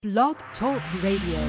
Blog Talk Radio.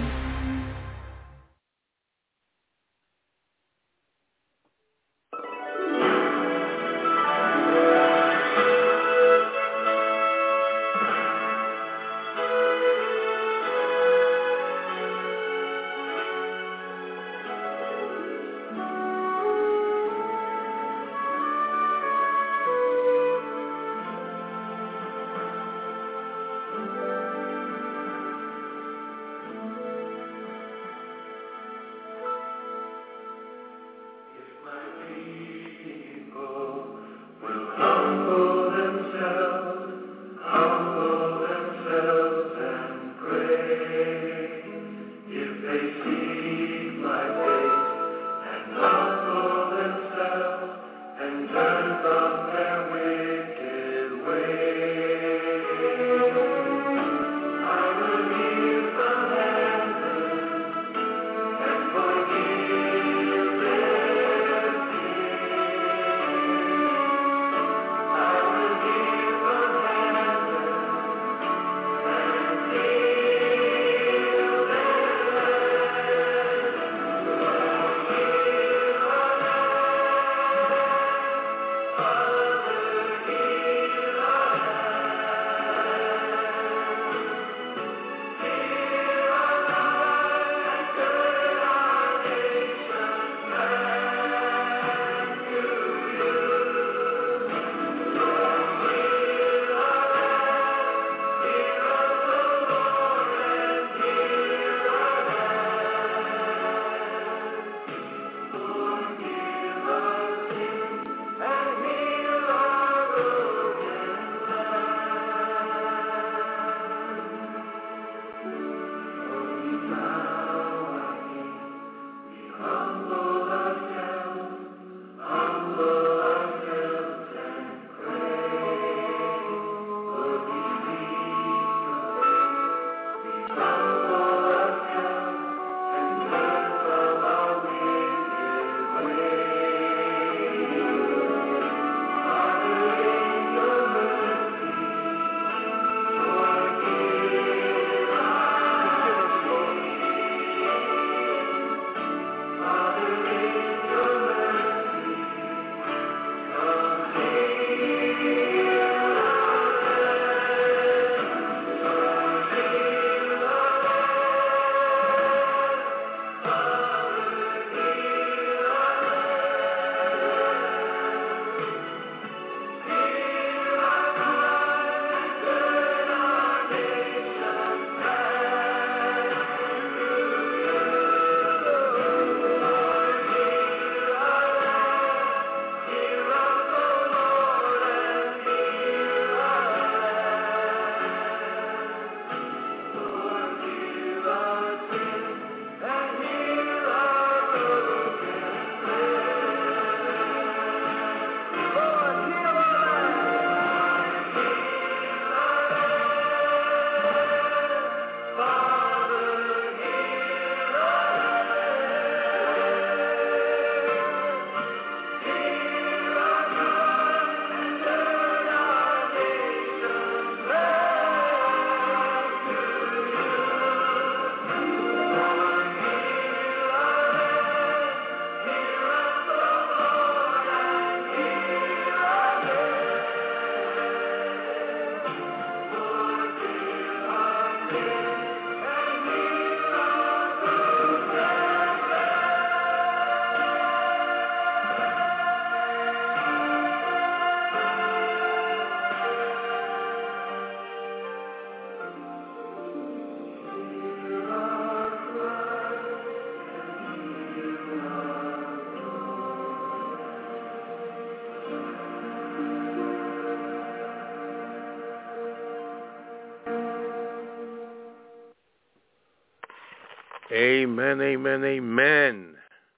Amen, amen, amen.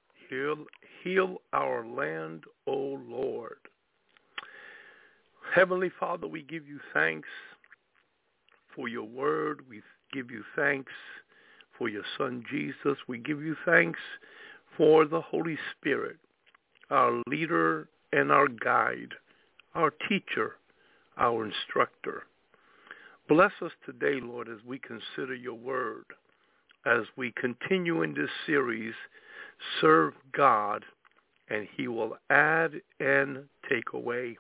Heal our land, O Lord. Heavenly Father, we give you thanks for your word. We give you thanks for your Son, Jesus. We give you thanks for the Holy Spirit, our leader and our guide, our teacher, our instructor. Bless us today, Lord, as we consider your word, as we continue in this series, Serve God, and he will add and take away.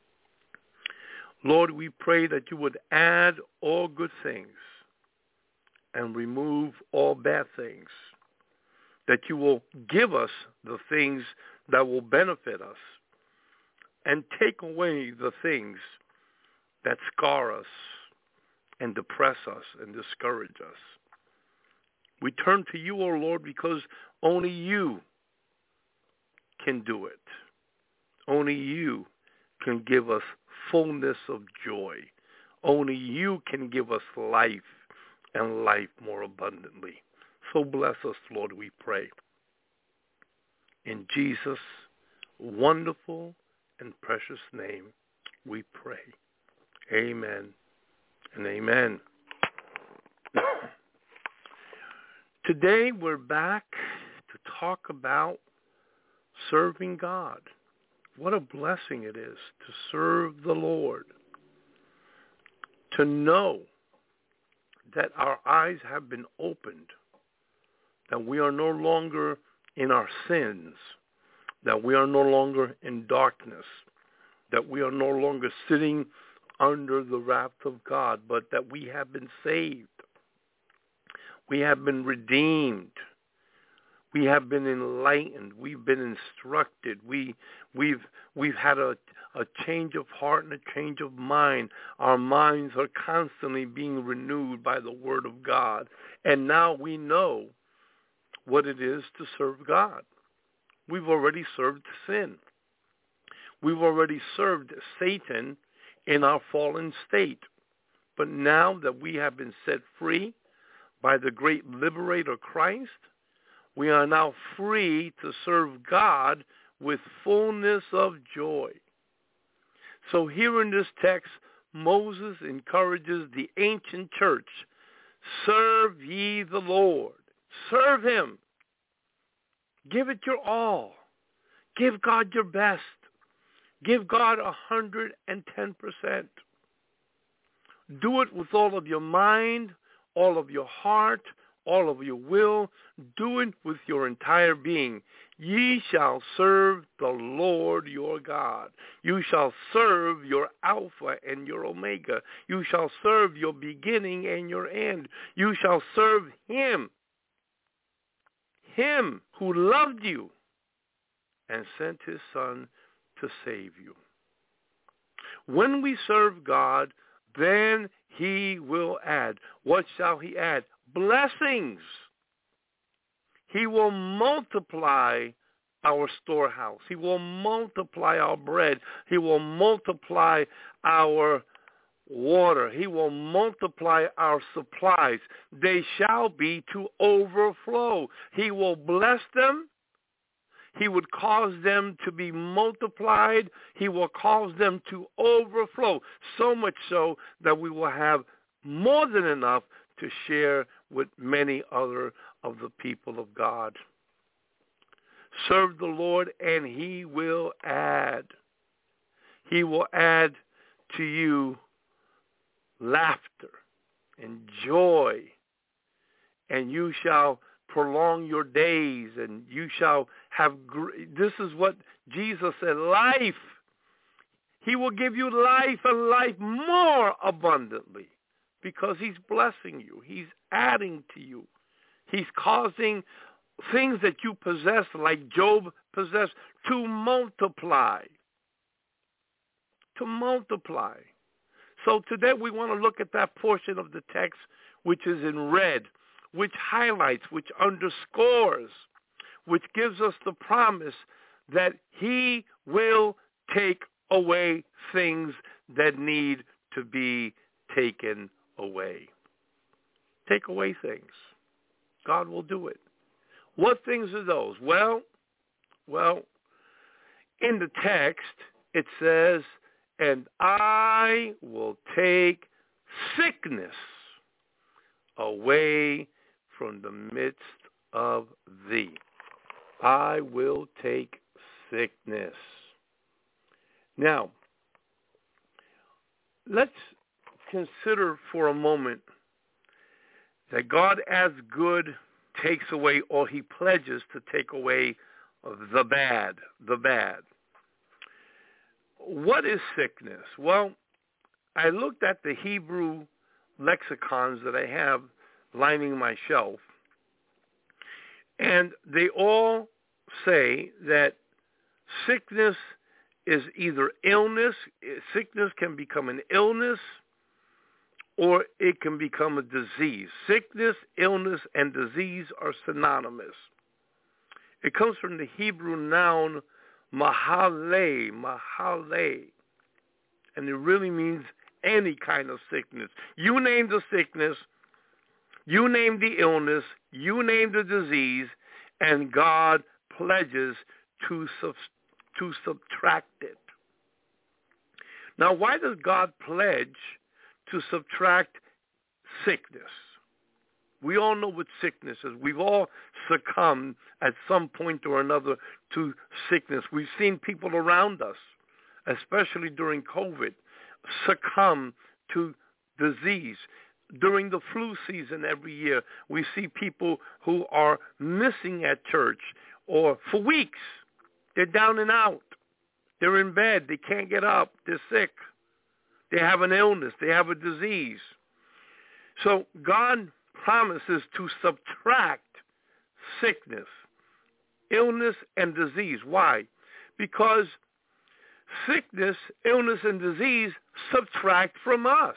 Lord, we pray that you would add all good things and remove all bad things, that you will give us the things that will benefit us and take away the things that scar us and depress us and discourage us. We turn to you, O Lord, because only you can do it. Only you can give us fullness of joy. Only you can give us life and life more abundantly. So bless us, Lord, we pray. In Jesus' wonderful and precious name we pray. Amen and amen. Today we're back to talk about serving God. What a blessing it is to serve the Lord, to know that our eyes have been opened, that we are no longer in our sins, that we are no longer in darkness, that we are no longer sitting under the wrath of God, but that we have been saved. We have been redeemed. We have been enlightened. We've been instructed. We've had a change of heart and a change of mind. Our minds are constantly being renewed by the Word of God. And now we know what it is to serve God. We've already served sin. We've already served Satan in our fallen state. But now that we have been set free by the great liberator Christ, we are now free to serve God with fullness of joy. So here in this text, Moses encourages the ancient church, serve ye the Lord. Serve him. Give it your all. Give God your best. Give God 110%. Do it with all of your mind, all of your heart, all of your will. Do it with your entire being. Ye shall serve the Lord your God. You shall serve your Alpha and your Omega. You shall serve your beginning and your end. You shall serve him who loved you and sent his Son to save you. When we serve God, then he will add. What shall he add? Blessings. He will multiply our storehouse. He will multiply our bread. He will multiply our water. He will multiply our supplies. They shall be to overflow. He will bless them. He would cause them to be multiplied. He will cause them to overflow, so much so that we will have more than enough to share with many other of the people of God. Serve the Lord, and he will add. He will add to you laughter and joy, and you shall prolong your days, and you shall have, this is what Jesus said, life. He will give you life and life more abundantly because he's blessing you. He's adding to you. He's causing things that you possess, like Job possessed, to multiply. To multiply. So today we want to look at that portion of the text which is in red, which highlights, which underscores, which gives us the promise that he will take away things that need to be taken away. Take away things. God will do it. What things are those? Well, in the text it says, and I will take sickness away from the midst of thee. I will take sickness. Now, let's consider for a moment that God as good takes away, or he pledges to take away the bad, What is sickness? Well, I looked at the Hebrew lexicons that I have lining my shelf, and they all say that sickness is either illness. Sickness can become an illness, or it can become a disease. Sickness, illness, and disease are synonymous. It comes from the Hebrew noun mahale, and it really means any kind of sickness. You name the sickness, you name the illness, you name the disease, and God pledges to subtract it. Now, why does God pledge to subtract sickness? We all know what sickness is. We've all succumbed at some point or another to sickness. We've seen people around us, especially during COVID, succumb to disease. During the flu season every year, we see people who are missing at church, or for weeks. They're down and out. They're in bed. They can't get up. They're sick. They have an illness. They have a disease. So God promises to subtract sickness, illness, and disease. Why? Because sickness, illness, and disease subtract from us.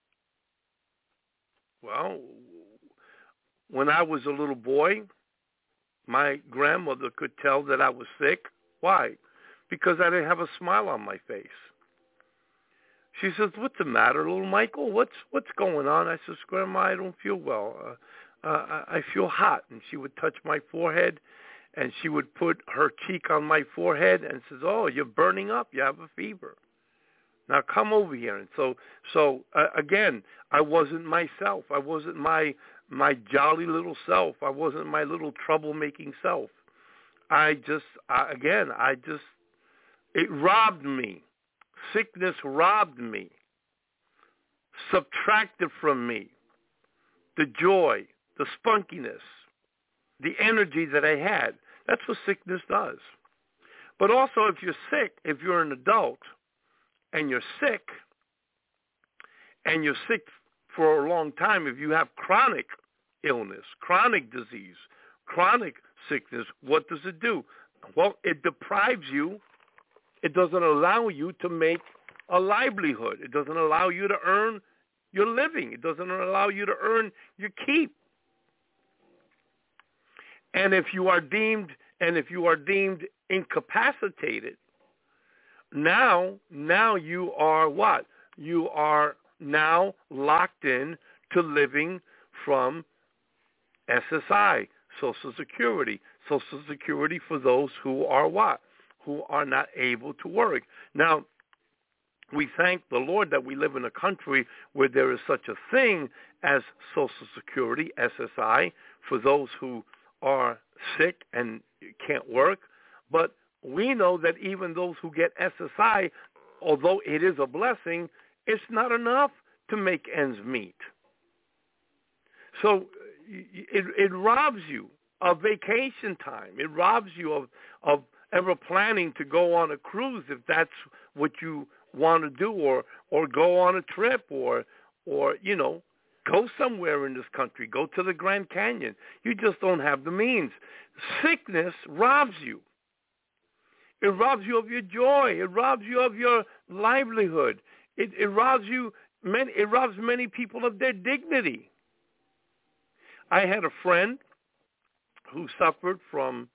Well, when I was a little boy, my grandmother could tell that I was sick. Why? Because I didn't have a smile on my face. She says, "What's the matter, little Michael? What's going on?" I says, "Grandma, I don't feel well. I feel hot." And she would touch my forehead, and she would put her cheek on my forehead and says, "Oh, you're burning up. You have a fever. Now come over here." And so again, I wasn't myself. I wasn't my jolly little self. I wasn't my little troublemaking self. It robbed me. Sickness robbed me, subtracted from me the joy, the spunkiness, the energy that I had. That's what sickness does. But also, if you're sick, if you're an adult and you're sick for a long time, if you have chronic illness, chronic disease, chronic sickness, what does it do? Well, it deprives you. It doesn't allow you to make a livelihood. It doesn't allow you to earn your living. It doesn't allow you to earn your keep. And if you are deemed incapacitated, now you are what? You are now locked in to living from SSI, Social Security for those who are what? Who are not able to work. Now, we thank the Lord that we live in a country where there is such a thing as Social Security, SSI, for those who are sick and can't work. But we know that even those who get SSI, although it is a blessing, it's not enough to make ends meet. So it robs you of vacation time. It robs you of ever planning to go on a cruise if that's what you want to do, or go on a trip, or go somewhere in this country, go to the Grand Canyon. You just don't have the means. Sickness robs you. It robs you of your joy. It robs you of your livelihood. It robs many people of their dignity. I had a friend who suffered from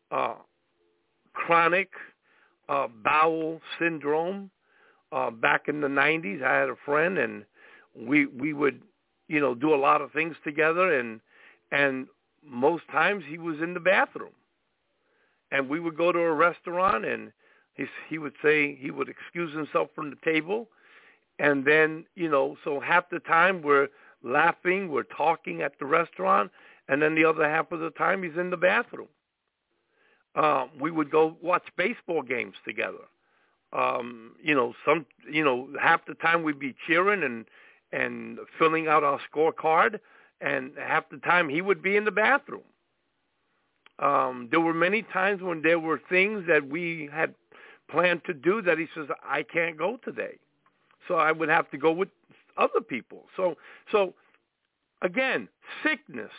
chronic bowel syndrome back in the 90s. I had a friend, and we would do a lot of things together, and most times he was in the bathroom, and we would go to a restaurant, and he would say he would excuse himself from the table, and then so half the time we're laughing, we're talking at the restaurant, and then the other half of the time he's in the bathroom. We would go watch baseball games together. Half the time we'd be cheering and filling out our scorecard, and half the time he would be in the bathroom. There were many times when there were things that we had planned to do that he says, I can't go today. So I would have to go with other people. So again, sickness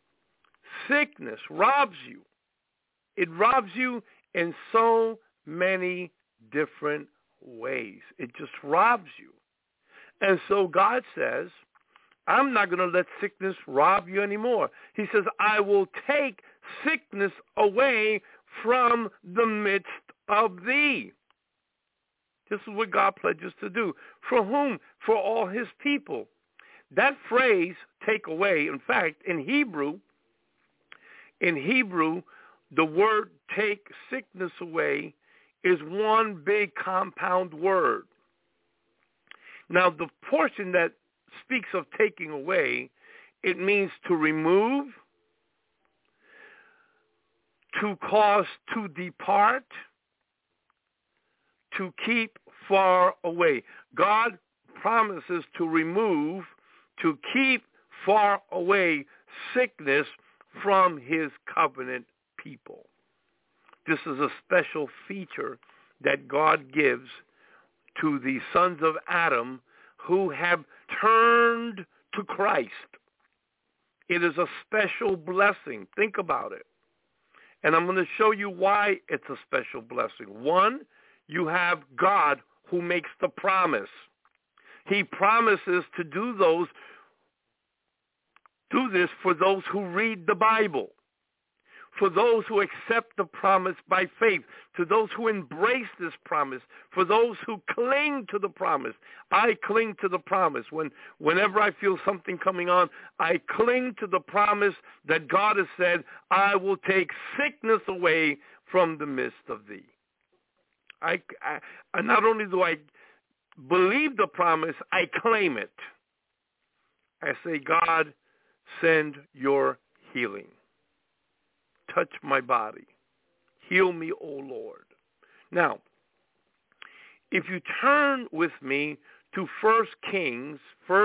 robs you. It robs you in so many different ways. It just robs you. And so God says, I'm not going to let sickness rob you anymore. He says, I will take sickness away from the midst of thee. This is what God pledges to do. For whom? For all his people. That phrase, take away, in fact, in Hebrew, the word take sickness away is one big compound word. Now, the portion that speaks of taking away, it means to remove, to cause to depart, to keep far away. God promises to remove, to keep far away sickness from his covenant people. This is a special feature that God gives to the sons of Adam who have turned to Christ. It is a special blessing. Think about it. And I'm going to show you why it's a special blessing. One, you have God who makes the promise. He promises to do this for those who read the Bible, for those who accept the promise by faith, to those who embrace this promise, for those who cling to the promise. I cling to the promise. Whenever I feel something coming on, I cling to the promise that God has said, I will take sickness away from the midst of thee. I not only do I believe the promise, I claim it. I say, God, send your healing. Touch my body. Heal me, O Lord. Now, if you turn with me to 1 Kings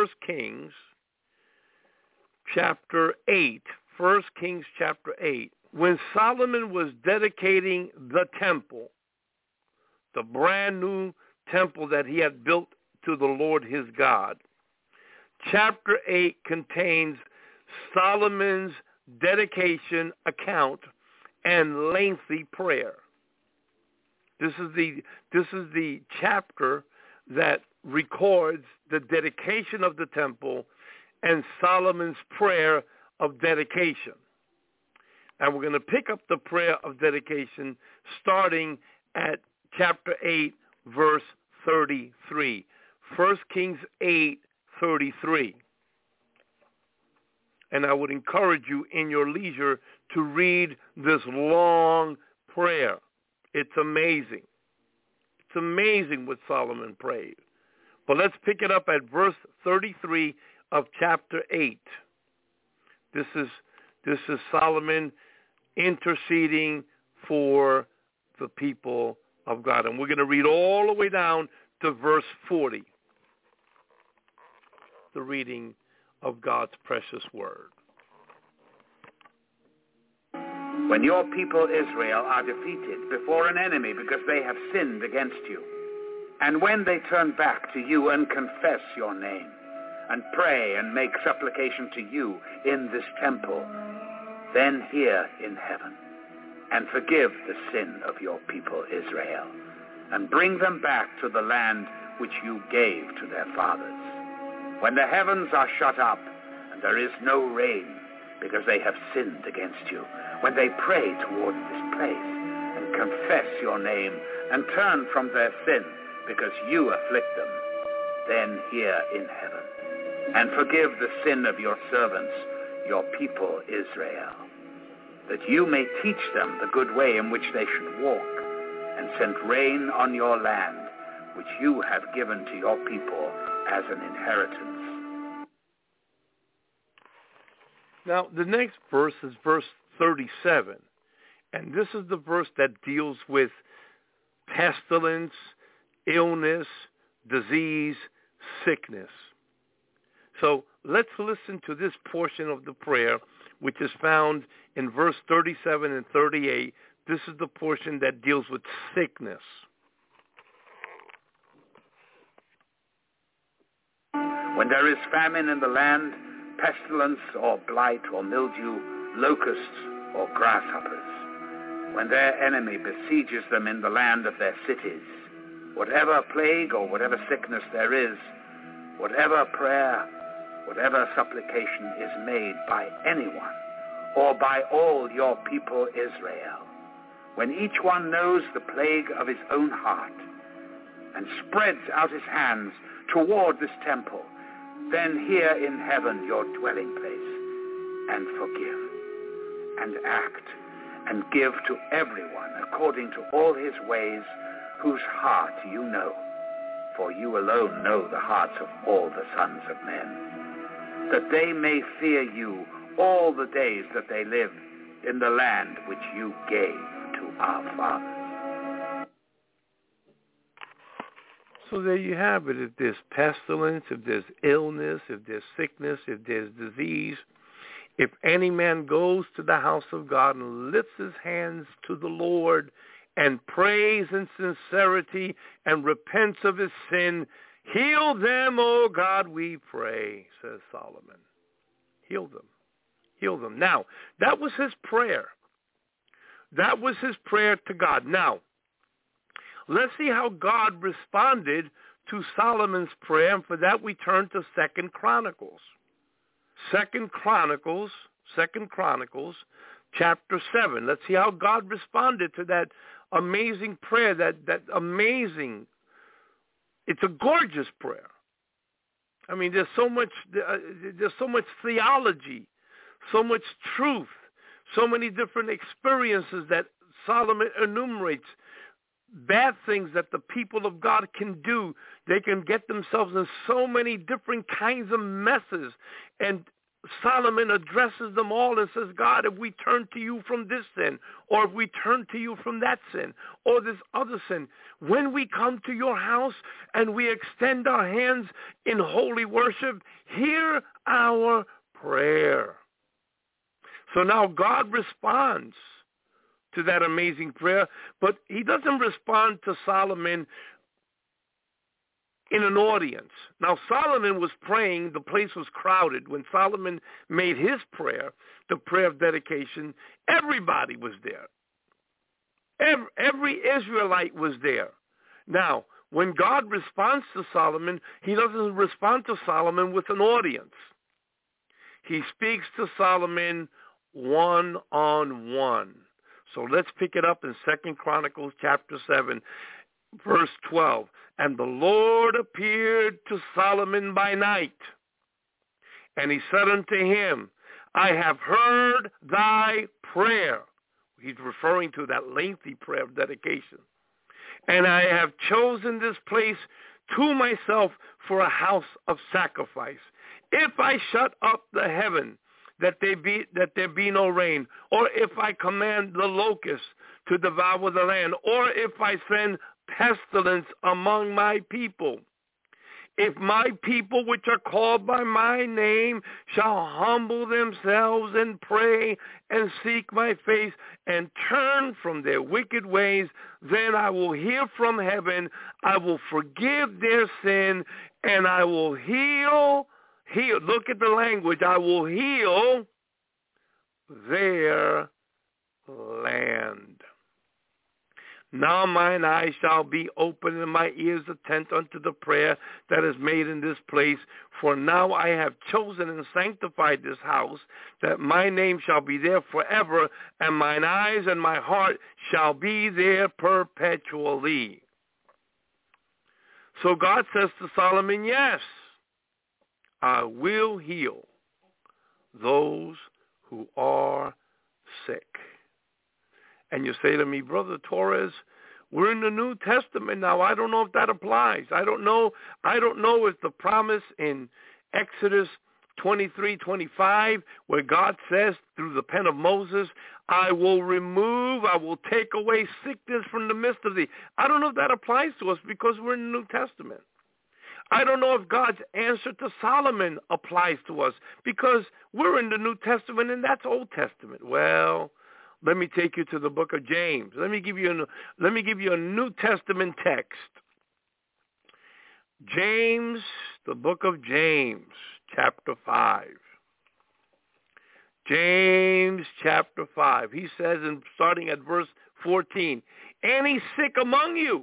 chapter 8, 1 Kings chapter 8, when Solomon was dedicating the temple, the brand new temple that he had built to the Lord his God, chapter 8 contains Solomon's dedication account and lengthy prayer. This is the chapter that records the dedication of the temple and Solomon's prayer of dedication. And we're going to pick up the prayer of dedication starting at chapter 8, verse 33. 1 Kings 8:33. And I would encourage you in your leisure to read this long prayer. It's amazing. It's amazing what Solomon prayed. But let's pick it up at verse 33 of chapter 8. This is Solomon interceding for the people of God. And we're going to read all the way down to verse 40. The reading of God's precious word. When your people Israel are defeated before an enemy because they have sinned against you, and when they turn back to you and confess your name, and pray and make supplication to you in this temple, then hear in heaven, and forgive the sin of your people Israel, and bring them back to the land which you gave to their fathers. When the heavens are shut up, and there is no rain, because they have sinned against you, when they pray towards this place, and confess your name, and turn from their sin, because you afflict them, then hear in heaven, and forgive the sin of your servants, your people Israel, that you may teach them the good way in which they should walk, and send rain on your land, which you have given to your people as an inheritance. Now, the next verse is verse 37, and this is the verse that deals with pestilence, illness, disease, sickness. So let's listen to this portion of the prayer, which is found in verse 37 and 38. This is the portion that deals with sickness. When there is famine in the land, pestilence or blight or mildew, locusts or grasshoppers, when their enemy besieges them in the land of their cities, whatever plague or whatever sickness there is, whatever prayer, whatever supplication is made by anyone or by all your people Israel, when each one knows the plague of his own heart and spreads out his hands toward this temple, then hear in heaven your dwelling place, and forgive, and act, and give to everyone according to all his ways, whose heart you know. For you alone know the hearts of all the sons of men, that they may fear you all the days that they live in the land which you gave to our fathers. So there you have it. If there's pestilence, if there's illness, if there's sickness, if there's disease, if any man goes to the house of God and lifts his hands to the Lord and prays in sincerity and repents of his sin, heal them, O God, we pray, says Solomon. Heal them. Heal them. Now, that was his prayer. That was his prayer to God. Now, let's see how God responded to Solomon's prayer, and for that we turn to 2 Chronicles. 2 Chronicles, chapter 7. Let's see how God responded to that amazing prayer, that amazing, it's a gorgeous prayer. I mean, there's so much theology, so much truth, so many different experiences that Solomon enumerates. Bad things that the people of God can do. They can get themselves in so many different kinds of messes. And Solomon addresses them all and says, God, if we turn to you from this sin, or if we turn to you from that sin, or this other sin, when we come to your house and we extend our hands in holy worship, hear our prayer. So now God responds to that amazing prayer, but he doesn't respond to Solomon in an audience. Now, Solomon was praying. The place was crowded. When Solomon made his prayer, the prayer of dedication, everybody was there. Every Israelite was there. Now, when God responds to Solomon, he doesn't respond to Solomon with an audience. He speaks to Solomon one-on-one. So let's pick it up in 2 Chronicles chapter 7, verse 12. And the Lord appeared to Solomon by night, and he said unto him, I have heard thy prayer. He's referring to that lengthy prayer of dedication. And I have chosen this place to myself for a house of sacrifice. If I shut up the heaven, that there be no rain, or if I command the locusts to devour the land, or if I send pestilence among my people. If my people which are called by my name shall humble themselves and pray and seek my face and turn from their wicked ways, then I will hear from heaven, I will forgive their sin, and I will heal. Look at the language. I will heal their land. Now mine eyes shall be open and my ears attent unto the prayer that is made in this place. For now I have chosen and sanctified this house, that my name shall be there forever, and mine eyes and my heart shall be there perpetually. So God says to Solomon, yes, I will heal those who are sick. And you say to me, Brother Torres, we're in the New Testament now. I don't know if that applies. I don't know if the promise in Exodus 23:25, where God says through the pen of Moses, I will take away sickness from the midst of thee. I don't know if that applies to us because we're in the New Testament. I don't know if God's answer to Solomon applies to us because we're in the New Testament and that's Old Testament. Well, let me take you to the book of James. Let me give you a New Testament text. James, the book of James, chapter 5. James chapter 5. He says, starting at verse 14, any sick among you?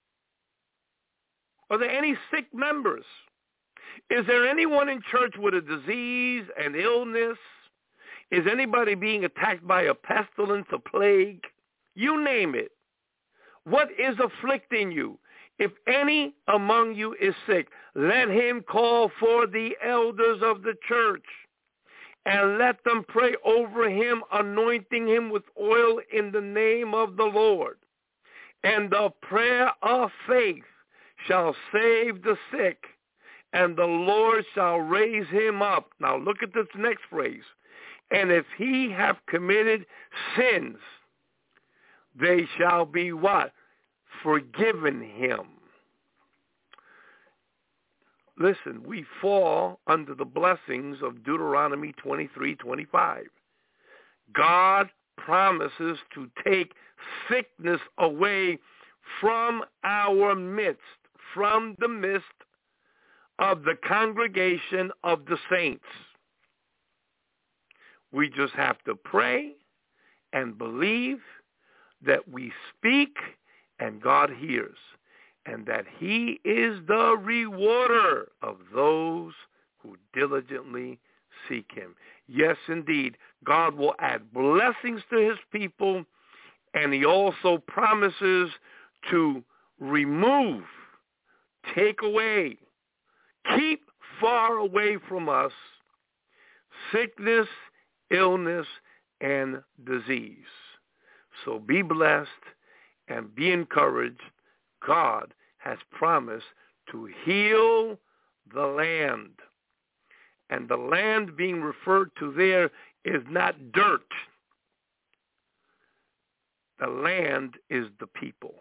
Are there any sick members? Is there anyone in church with a disease, an illness? Is anybody being attacked by a pestilence, a plague? You name it. What is afflicting you? If any among you is sick, let him call for the elders of the church, and let them pray over him, anointing him with oil in the name of the Lord. And the prayer of faith shall save the sick, and the Lord shall raise him up. Now look at this next phrase. And if he have committed sins, they shall be what? Forgiven him. Listen, we fall under the blessings of Deuteronomy 23:25. God promises to take sickness away from our midst, from the midst of the congregation of the saints. We just have to pray and believe that we speak and God hears, and that he is the rewarder of those who diligently seek him. Yes, indeed, God will add blessings to his people, and he also promises to remove, take away, keep far away from us sickness, illness, and disease. So be blessed and be encouraged. God has promised to heal the land. And the land being referred to there is not dirt. The land is the people.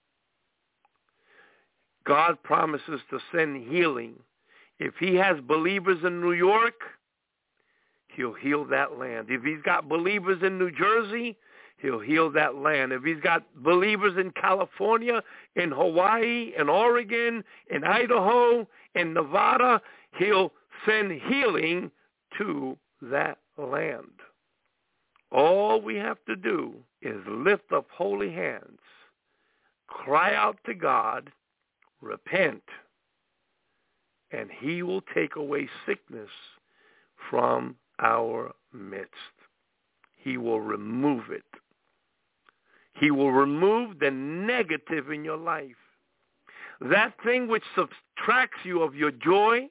God promises to send healing. If he has believers in New York, he'll heal that land. If he's got believers in New Jersey, he'll heal that land. If he's got believers in California, in Hawaii, in Oregon, in Idaho, in Nevada, he'll send healing to that land. All we have to do is lift up holy hands, cry out to God, repent, and he will take away sickness from our midst. He will remove it. He will remove the negative in your life. That thing which subtracts you of your joy,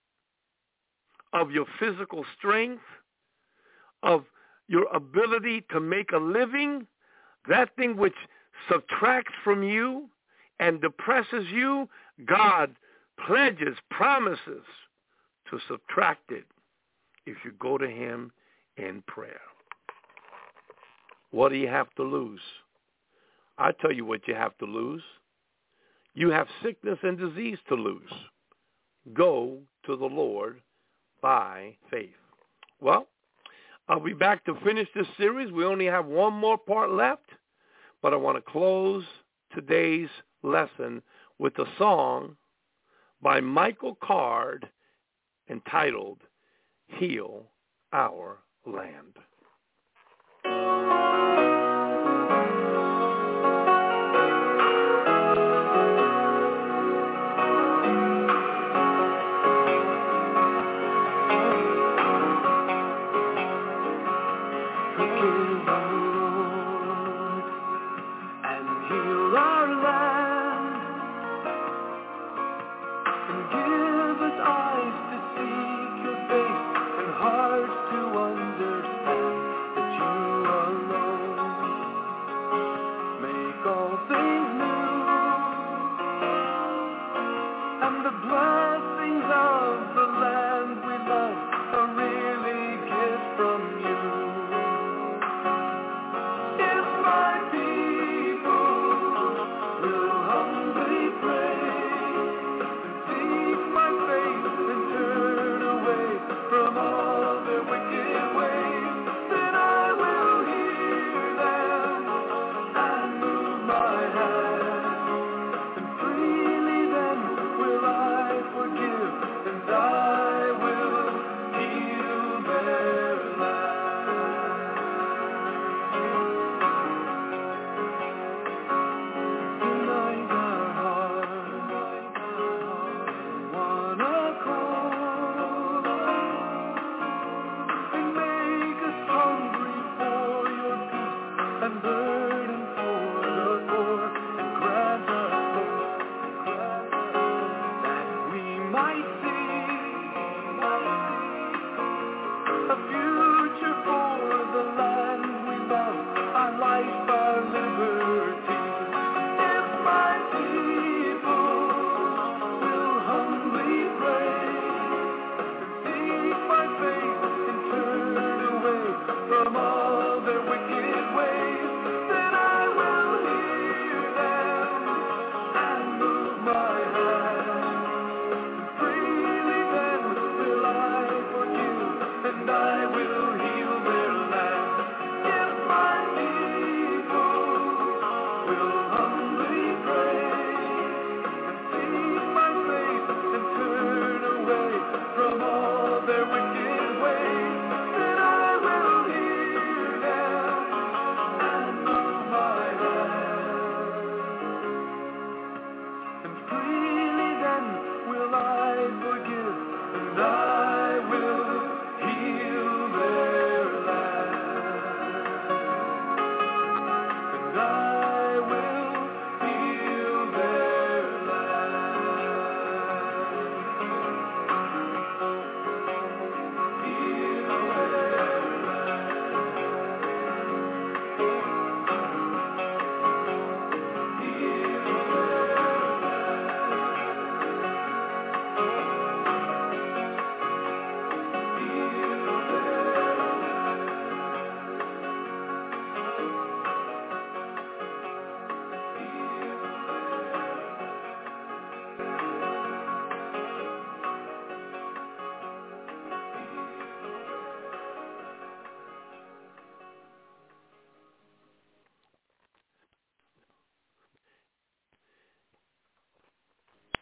of your physical strength, of your ability to make a living, that thing which subtracts from you and depresses you, God pledges, promises to subtract it if you go to him in prayer. What do you have to lose? I tell you what you have to lose. You have sickness and disease to lose. Go to the Lord by faith. Well, I'll be back to finish this series. We only have one more part left, but I want to close today's lesson with a song by Michael Card entitled, Heal Our Land.